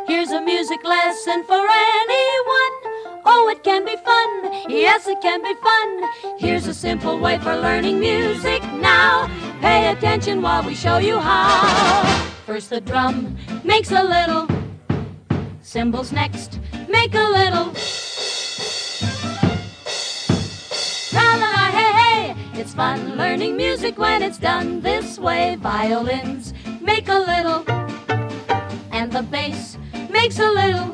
Here's a music lesson for anyone. Oh, it can be fun. Yes, it can be fun. Here's a simple way for learning music now. Pay attention while we show you how. First the drum makes a little. Cymbals next make a little. Tra-la-la, hey, hey. It's fun learning music when it's done this way. Violins make a little. And the bass makes a little.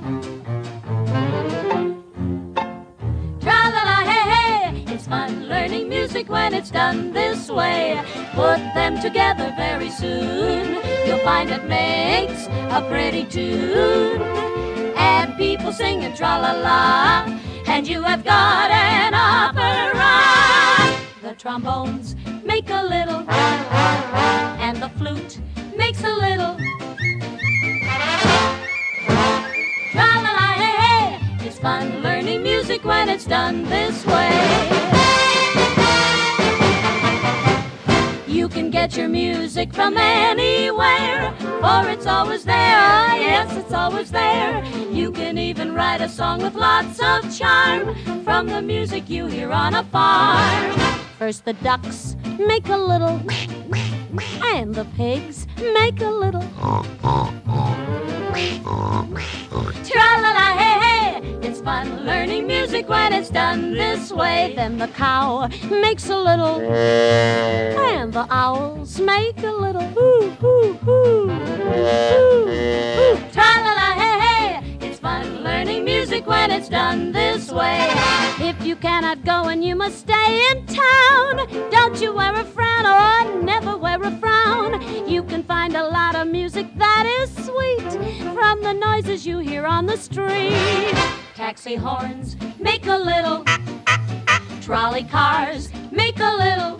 Tra-la-la, hey, hey. It's fun learning music when it's done this way. Put them together very soon. You'll find it makes a pretty tune. And people singing tra-la-la, and you have got an opera. The trombones make a little, and the flute makes a little. Tra-la-la, hey, hey. It's fun learning music when it's done this way. You can get your music from anywhere, for it's always there, yes, it's always there. You can even write a song with lots of charm from the music you hear on a farm. First the ducks make a little, and the pigs make a little. Tra-la-la, hey, hey. It's fun learning music when it's done this way. Then the cow makes a little, and the owls make a little. Hoo, hoo, hoo, hoo, hoo. Tra-la-la, hey, hey. It's fun learning music when it's done this way. If you cannot go and you must stay in town, don't you wear a frown or never wear a frown. You can find a lot of music that is sweet from the noises you hear on the street. Taxi horns make a little. Trolley cars make a little.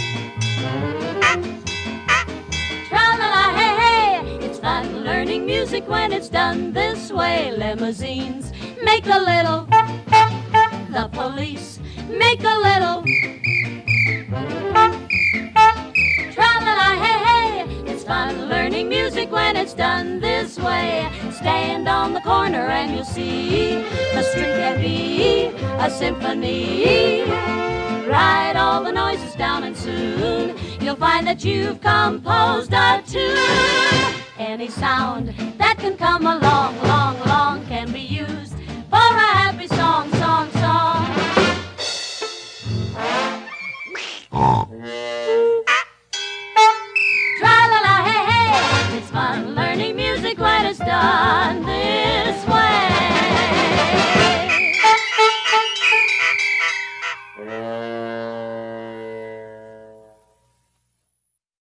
Tra-la-la, hey, hey. It's fun learning music when it's done this way. Limousines make a little. The police make a little. Tra-la-la, hey, hey. It's fun learning music when it's done this way. Stand on the corner and you'll see a string can be a symphony. Write all the noises down and soon you'll find that you've composed a tune. Any sound that can come along, long, long can be used for a happy song, song, song. Tra-la-la, hey, hey. It's fun learning music when it's done this